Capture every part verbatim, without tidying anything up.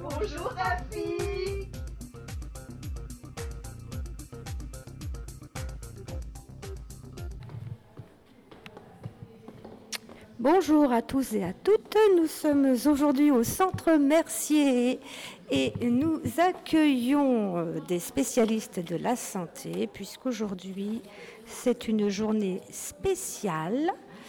Bonjour Rafi. Bonjour à tous et à toutes, nous sommes aujourd'hui au Centre Mercier et nous accueillons des spécialistes de la santé puisqu'aujourd'hui c'est une journée spéciale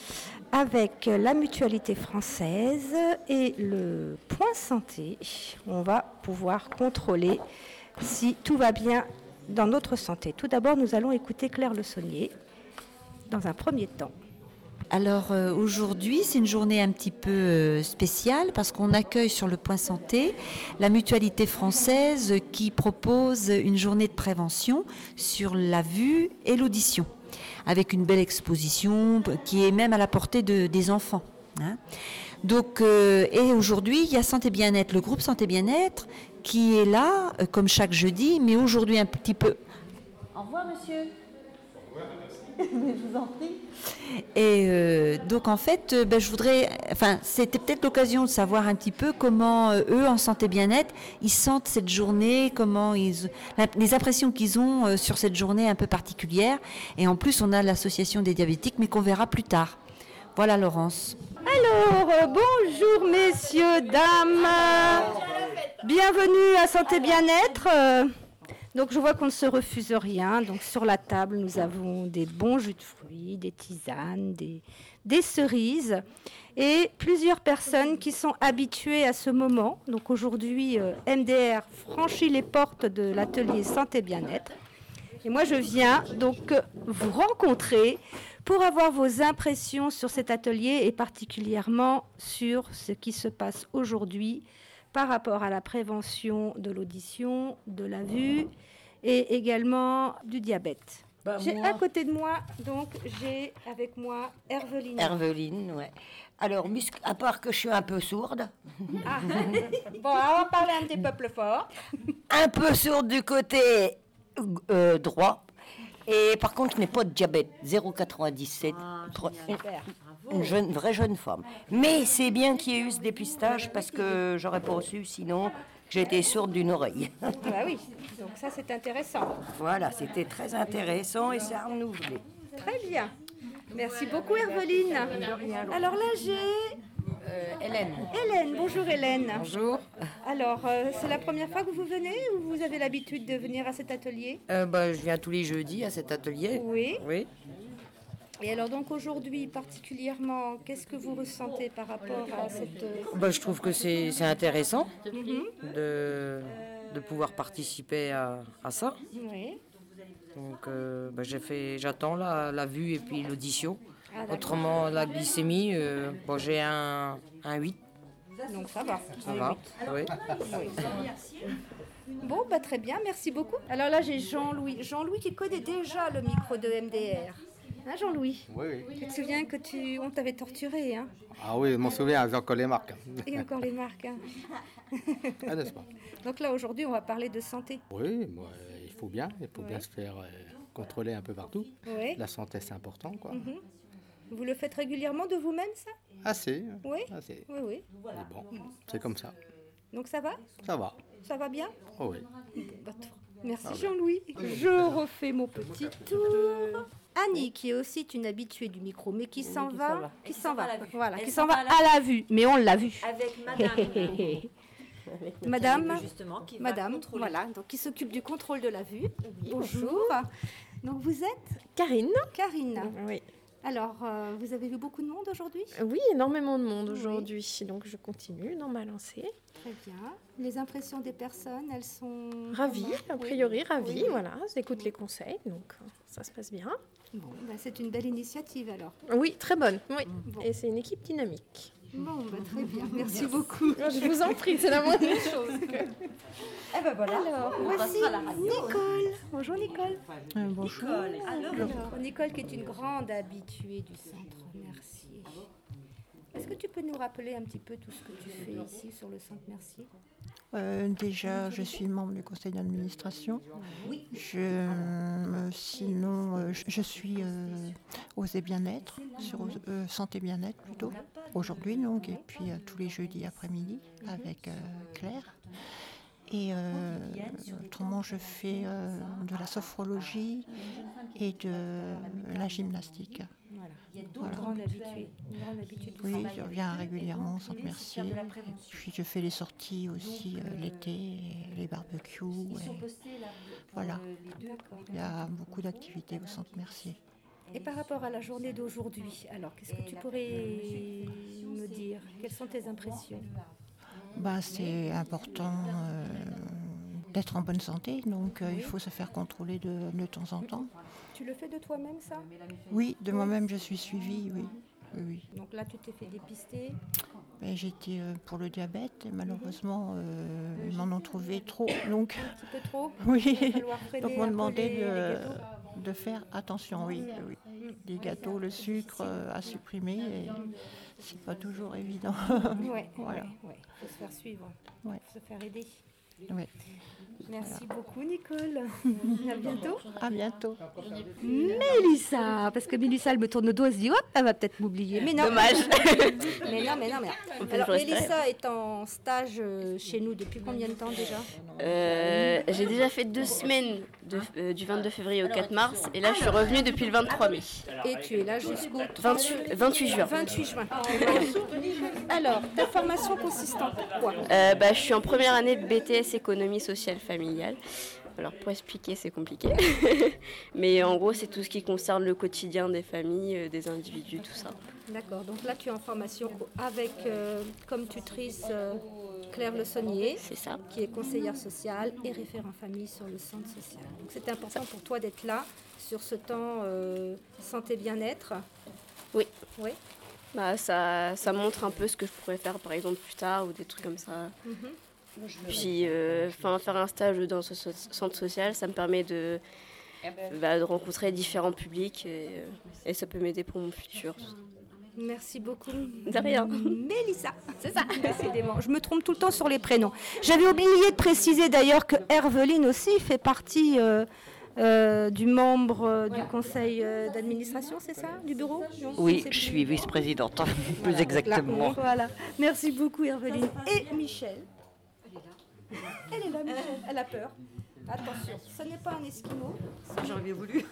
avec la Mutualité française et le Point Santé. On va pouvoir contrôler si tout va bien dans notre santé. Tout d'abord, nous allons écouter Claire Le Saunier dans un premier temps. Alors euh, aujourd'hui, c'est une journée un petit peu euh, spéciale parce qu'on accueille sur le Point Santé la Mutualité française qui propose une journée de prévention sur la vue et l'audition, avec une belle exposition qui est même à la portée de, des enfants. Hein. Donc, euh, et aujourd'hui, il y a Santé Bien-être, le groupe Santé Bien-être qui est là, euh, comme chaque jeudi, mais aujourd'hui un petit peu... Au revoir monsieur. Au revoir, merci. Je vous en prie. Et euh, donc en fait, euh, ben, je voudrais, enfin, c'était peut-être l'occasion de savoir un petit peu comment euh, eux, en santé bien-être, ils sentent cette journée, comment ils, la, les impressions qu'ils ont euh, sur cette journée un peu particulière. Et en plus, on a l'association des diabétiques, mais qu'on verra plus tard. Voilà, Laurence. Alors, euh, bonjour messieurs, dames. Bienvenue à Santé Bien-être. Euh, Donc je vois qu'on ne se refuse rien. Donc sur la table, nous avons des bons jus de fruits, des tisanes, des, des cerises et plusieurs personnes qui sont habituées à ce moment. Donc aujourd'hui, euh, M D R franchit les portes de l'atelier Santé Bien-être. Et moi, je viens donc euh, vous rencontrer pour avoir vos impressions sur cet atelier et particulièrement sur ce qui se passe aujourd'hui par rapport à la prévention de l'audition, de la vue et également du diabète. Bah, j'ai moi... à côté de moi, donc j'ai avec moi Herveline. Herveline, ouais. Alors, musc... à part que je suis un peu sourde. Ah. Bon, on va parler un petit peu plus fort. Un peu sourde du côté euh, droit. Et par contre, je n'ai pas de diabète. zéro virgule quatre-vingt-dix-sept. Ah, une jeune, vraie jeune femme. Mais c'est bien qu'il y ait eu ce dépistage parce que j'aurais pas su sinon j'ai été sourde d'une oreille. Ah bah oui, donc ça c'est intéressant. Voilà, c'était très intéressant et ça a renouvelé. Très bien. Merci beaucoup Herveline. Alors là j'ai... Euh, Hélène. Hélène, bonjour Hélène. Bonjour. Alors, euh, c'est la première fois que vous venez ou vous avez l'habitude de venir à cet atelier ? euh, bah, Je viens tous les jeudis à cet atelier. Oui. Oui. Et alors donc aujourd'hui particulièrement, qu'est-ce que vous ressentez par rapport à cette... bah, Je trouve que c'est, c'est intéressant mm-hmm. de, de pouvoir participer à, à ça. Oui. Donc euh, bah, j'ai fait, j'attends la, la vue et puis l'audition. Ah, autrement, la glycémie, euh, bon, j'ai un, un huit. Donc ça va. Ça va, oui. oui. Bon, bah, très bien, merci beaucoup. Alors là, j'ai Jean-Louis. Jean-Louis qui connaît déjà le micro de M D R. Hein, Jean-Louis ? Oui, oui. Tu te souviens que tu... on t'avait torturé, hein ? Ah oui, je m'en souviens, j'ai encore les marques. Et encore les marques, hein. Ah, n'est-ce pas ? Donc là, aujourd'hui, on va parler de santé. Oui, moi, il faut bien, il faut oui. bien se faire euh, contrôler un peu partout. Oui. La santé, c'est important, quoi. Mm-hmm. Vous le faites régulièrement de vous-même, ça ? Assez. Oui. Assez. Oui, oui. Mais bon, c'est comme ça. Donc ça va ? Ça va. Ça va bien ? Oh oui. Merci ah Jean-Louis. Je refais mon petit tour. Annie, qui est aussi une habituée du micro, mais qui s'en qui va, s'en va, qui s'en va, voilà, Elle qui s'en s'en va va à la à la vue, mais on l'a vu. Avec Madame. Madame, justement, qui Madame, va voilà, donc qui s'occupe du contrôle de la vue. Oui, bonjour. bonjour. Donc vous êtes Karine. Karine. Oui. Alors, euh, vous avez vu beaucoup de monde aujourd'hui ? Oui, énormément de monde aujourd'hui. Oui. Donc, je continue dans ma lancée. Très bien. Les impressions des personnes, elles sont... Ravies, a priori, oui. ravies. Oui. Voilà, j'écoute les conseils, donc ça se passe bien. Bon, ben, c'est une belle initiative alors. Oui, très bonne. Oui. Bon. Et c'est une équipe dynamique. Bon, bah, très bien. Merci, Merci beaucoup. Je vous en prie, c'est la moindre chose. Que... Eh ben voilà. Alors, voici Nicole. Bonjour Nicole. Euh, bonjour. Nicole. Alors, Alors, Nicole qui est une grande habituée du Centre Mercier. Est-ce que tu peux nous rappeler un petit peu tout ce que tu fais ici sur le Centre Mercier ? Euh, déjà, je suis membre du conseil d'administration. Oui. Je, euh, sinon, euh, je, je suis euh, Osez Bien-être, sur euh, Santé Bien-être plutôt, aujourd'hui donc, et puis euh, tous les jeudis après-midi avec euh, Claire. Et euh, autrement, je fais euh, de la sophrologie et de la gymnastique. Voilà. Grande habituée. Grande habitude du Oui, travail. je reviens régulièrement au centre Mercier. Et puis je fais les sorties aussi euh, l'été, les barbecues. Et voilà, il y a beaucoup d'activités au centre Mercier. Et par rapport à la journée d'aujourd'hui, alors qu'est-ce que tu pourrais me dire? Quelles sont tes impressions? Bah, c'est important euh, d'être en bonne santé, donc euh, il faut se faire contrôler de, de temps en temps. Tu le fais de toi-même, ça? Oui, de moi-même je suis suivie, oui. oui, oui. Donc là, tu t'es fait dépister? Ben, j'étais euh, pour le diabète et malheureusement, euh, ils m'en ont trouvé trop. Donc, un petit peu trop? Oui, Il va falloir freiner donc un on m'a peu demandé les- les de, gâteaux. de faire attention, oui. oui. Les gâteaux, le sucre euh, à supprimer, et c'est pas toujours évident. Ouais, Voilà. ouais, ouais. Faut se faire suivre, Ouais. faut se faire aider. Ouais. Merci beaucoup, Nicole. À bientôt. À bientôt. Mélissa, parce que Mélissa, elle me tourne le dos, elle se dit, hop, elle va peut-être m'oublier. Mais non. Dommage. mais non, mais non, mais non. Alors, toujours espérer. Mélissa est en stage euh, chez nous depuis combien de temps déjà? Euh, j'ai déjà fait deux semaines de- euh, du vingt-deux février au quatre mars et là je suis revenue depuis le vingt-trois mai. Et tu es là jusqu'au vingt-huit, vingt-huit juin. vingt-huit juin. Alors, ta formation consiste en quoi? Euh, bah, je suis en première année de B T S économie sociale familiale. Alors pour expliquer c'est compliqué. Mais en gros c'est tout ce qui concerne le quotidien des familles, euh, des individus, tout ça. D'accord, donc là tu es en formation avec euh, comme tutrice euh, Claire Le Saunier, C'est ça. qui est conseillère sociale et référent famille sur le centre social. Donc c'était important pour toi d'être là sur ce temps euh, santé bien-être. Oui. Oui. Bah, ça, ça montre un peu ce que je pourrais faire par exemple plus tard ou des trucs comme ça. Mhm. Puis euh, enfin, faire un stage dans ce so- centre social, ça me permet de, bah, de rencontrer différents publics et, euh, et ça peut m'aider pour mon futur. Merci beaucoup. De rien. Mélissa, c'est ça. Décidément, je me trompe tout le temps sur les prénoms. J'avais oublié de préciser d'ailleurs que Herveline aussi fait partie euh, euh, du membre euh, du conseil euh, d'administration, c'est ça? Du bureau? Non, Oui, c'est je plus. suis vice-présidente, plus exactement. Voilà. Merci beaucoup Herveline. Et Michel. Elle est là, Michel. Elle a peur. Attention, ce n'est pas un esquimau. J'aurais bien voulu.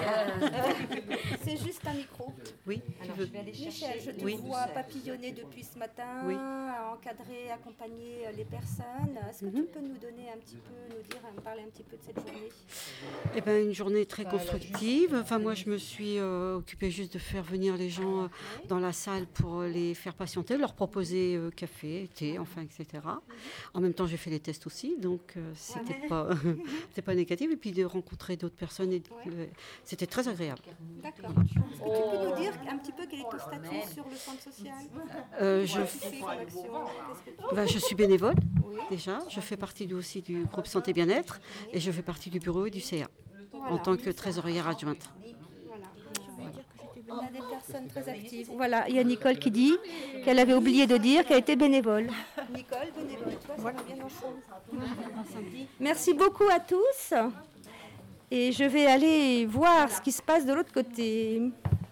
C'est juste un micro. Oui, tu veux. Michel, je te Oui. vois papillonner depuis ce matin, Oui. à encadrer, accompagner euh, les personnes. Est-ce que tu peux nous donner un petit peu, nous dire, me parler un petit peu de cette journée? Eh ben, une journée très constructive. Enfin, moi, je me suis euh, occupée juste de faire venir les gens euh, dans la salle pour euh, les faire patienter, leur proposer euh, café, thé, enfin, et cetera. En même temps, j'ai fait les tests aussi, donc euh, c'était pas, c'était pas négatif. Et puis de rencontrer d'autres personnes, et, euh, c'était très agréable. D'accord. Est-ce que tu peux nous dire un petit peu quel est ton statut sur le centre social? Euh, je, Qu'est-ce que tu fais comme action? Qu'est-ce que tu- ben, je suis bénévole Oui. déjà. Je fais partie du- aussi du groupe Santé Bien-être et je fais partie du bureau et du C A Voilà. en tant que trésorière adjointe. Voilà. On a des personnes très actives. Voilà, il y a Nicole qui dit qu'elle avait oublié de dire qu'elle était bénévole. Nicole, bénévole, toi, ça va bien ensemble. Merci beaucoup à tous. Et je vais aller voir ce qui se passe de l'autre côté.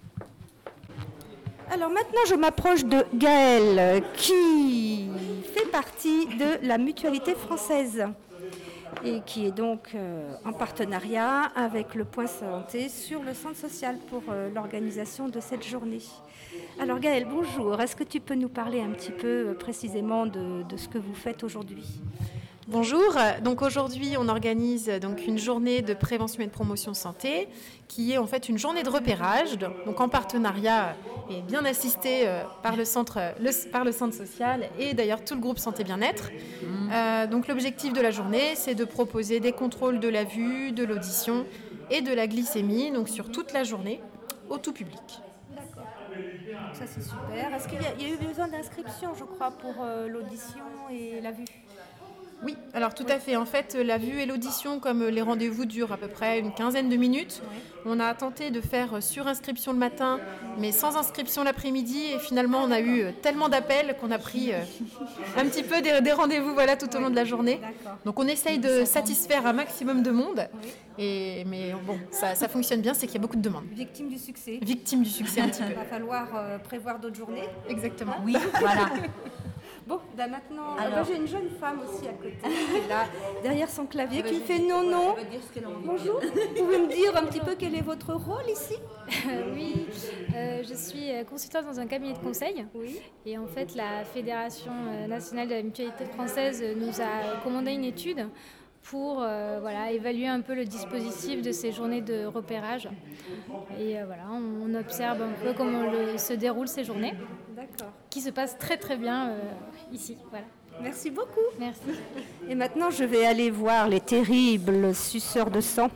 Alors maintenant, je m'approche de Gaëlle, qui fait partie de la Mutualité française et qui est donc euh, en partenariat avec le Point Santé sur le centre social pour euh, l'organisation de cette journée. Alors Gaëlle, bonjour. Est-ce que tu peux nous parler un petit peu euh, précisément de, de ce que vous faites aujourd'hui ? Bonjour, donc aujourd'hui on organise donc une journée de prévention et de promotion santé qui est en fait une journée de repérage, donc en partenariat et bien assistée euh, par le centre, le, par le centre social et d'ailleurs tout le groupe Santé Bien-être. Mmh. Euh, donc l'objectif de la journée c'est de proposer des contrôles de la vue, de l'audition et de la glycémie donc sur toute la journée au tout public. D'accord, ça c'est super. Est-ce qu'il y a, il y a eu besoin d'inscription je crois pour euh, l'audition et la vue ? Oui, alors tout à fait. En fait, la vue et l'audition, comme les rendez-vous durent à peu près une quinzaine de minutes, on a tenté de faire sur inscription le matin, mais sans inscription l'après-midi. Et finalement, on a eu tellement d'appels qu'on a pris un petit peu des, des rendez-vous voilà, tout au long de la journée. Donc on essaye de satisfaire un maximum de monde. Et, mais bon, ça, ça fonctionne bien, c'est qu'il y a beaucoup de demandes. Victime du succès. Victime du succès un petit peu. Il va falloir euh, prévoir d'autres journées. Exactement. Oui, voilà. Bon, bah maintenant, Alors. bah, j'ai une jeune femme aussi à côté, qui est là, derrière son clavier, qui me fait non, non. Bonjour, vous pouvez me dire un petit peu quel est votre rôle ici? Oui, euh, je suis euh, consultante dans un cabinet de conseil. Oui. Et en fait, la Fédération euh, nationale de la mutualité française euh, nous a commandé une étude pour euh, voilà, évaluer un peu le dispositif de ces journées de repérage. Et euh, voilà, on observe un peu comment le- se déroulent ces journées, D'accord. qui se passent très très bien euh, ici. Voilà. Merci beaucoup. Merci. Et maintenant, je vais aller voir les terribles suceurs de sang.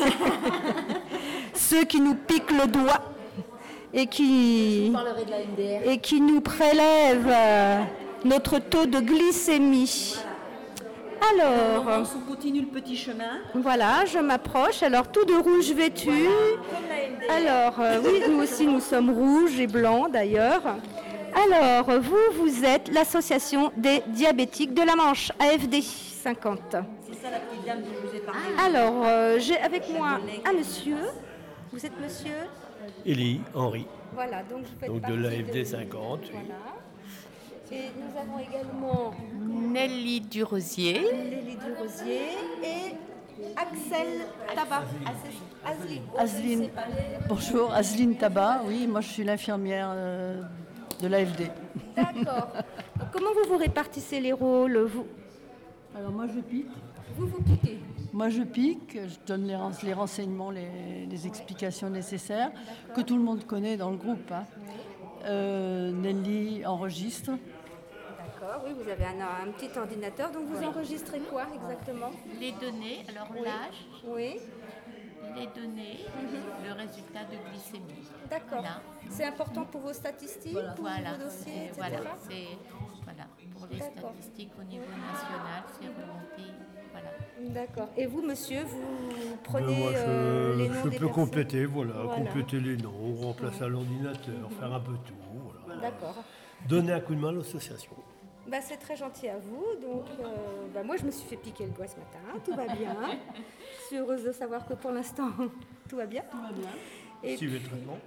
Ceux qui nous piquent le doigt et qui, et qui nous prélèvent euh, notre taux de glycémie. Alors, On continue le petit chemin. voilà, je m'approche. Alors, tout de rouge vêtu. Alors, euh, oui, nous aussi, nous sommes rouges et blancs d'ailleurs. Alors, vous, vous êtes l'association des diabétiques de la Manche, A F D cinquante. C'est ça la petite dame dont je vous ai parlé. Alors, euh, j'ai avec moi un monsieur. Vous êtes monsieur? Élie, Henri, Voilà, donc vous faites donc de partie l'A F D cinquante. oui. Voilà. Et nous avons également Nelly Durosier. Lélie Durosier et Axel Tabat. Asline. Asline. Bonjour, Asline Tabat. Oui, moi je suis l'infirmière euh, de l'A F D. D'accord. Donc, comment vous vous répartissez les rôles, vous? Alors moi je pique. Vous vous piquez. Moi je pique, je donne les, ren- les renseignements, les, les explications nécessaires que tout le monde connaît dans le groupe. hein. Euh, Nelly enregistre. D'accord, oui, vous avez un, un petit ordinateur, donc vous Oui. enregistrez quoi exactement? Les données, alors Oui. l'âge, Oui, les données, le résultat de glycémie. d'accord. Voilà. C'est important pour vos statistiques, Voilà, pour voilà, vos dossiers, c'est- et cetera. voilà, c'est voilà, pour les D'accord. statistiques au niveau national, c'est remonté. Voilà. D'accord. Et vous, monsieur, vous Ben, prenez moi, je, euh, les noms je des peux personnes? compléter, voilà, Voilà. compléter les noms, remplacer à l'ordinateur, faire un peu tout. Voilà. D'accord. Donner un coup de main à l'association. Bah, c'est très gentil à vous. Donc, euh, bah, moi, je me suis fait piquer le doigt ce matin. Tout va bien. Je suis heureuse de savoir que pour l'instant, tout va bien. Tout va bien. Et Suivez le traitement.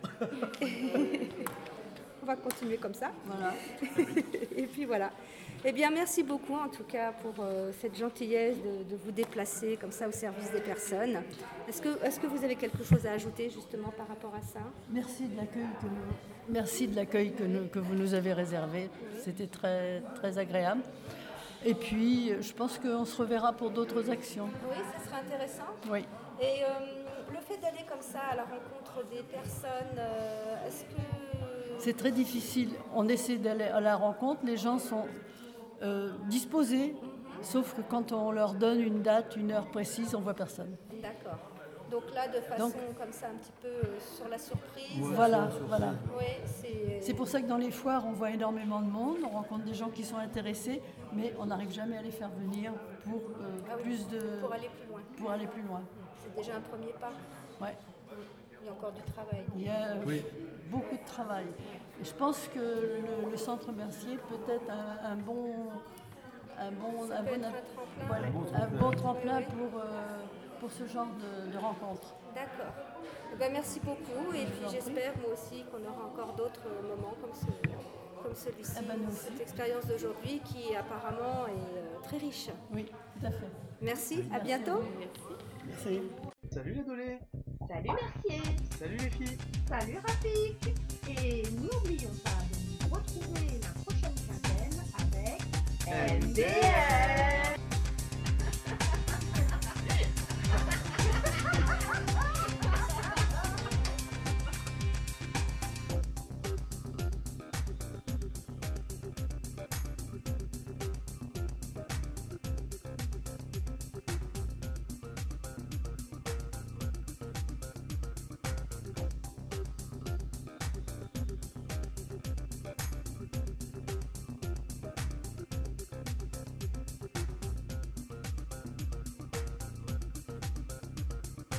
on va continuer comme ça. Voilà. Et puis voilà. Eh bien, merci beaucoup en tout cas pour euh, cette gentillesse de, de vous déplacer comme ça au service des personnes. Est-ce que, est-ce que vous avez quelque chose à ajouter justement par rapport à ça? Merci de l'accueil que, nous- merci de l'accueil que, nous- que vous nous avez réservé. C'était très, très agréable. Et puis, je pense qu'on se reverra pour d'autres actions. Oui, ce serait intéressant. Oui. Et euh, le fait d'aller comme ça à la rencontre des personnes, euh, est-ce que... C'est très difficile. On essaie d'aller à la rencontre, les gens sont euh, disposés, sauf que quand on leur donne une date, une heure précise, on voit personne. D'accord. Donc là, de façon Donc- comme ça, un petit peu euh, sur la surprise. Voilà, voilà. Oui, c'est... C'est pour ça que dans les foires, on voit énormément de monde, on rencontre des gens qui sont intéressés, mais on n'arrive jamais à les faire venir pour euh, Ah oui, plus de... pour aller plus loin. Pour aller plus loin. C'est déjà un premier pas. Ouais. Il y a encore du travail. Il y a euh, Oui. beaucoup de travail. Et je pense que le, le centre Mercier peut être un, un bon, un bon, Ça un peut bon, être un app- tremplin. voilà, Un bon un tremplin. bon tremplin Oui, oui. pour, euh, pour ce genre de, de rencontres. D'accord. Eh ben, merci beaucoup. Et Je vous puis en prie. j'espère moi aussi qu'on aura encore d'autres euh, moments comme, ce, comme celui-ci. Ah ben, nous aussi. Cette expérience d'aujourd'hui qui apparemment est euh, très riche. Oui, tout à fait. Merci, à bientôt. Merci. Salut les dolés. Salut Mercier. Salut les filles. Salut Rafik. Et n'oublions pas de nous retrouver la prochaine quinzaine avec M D R.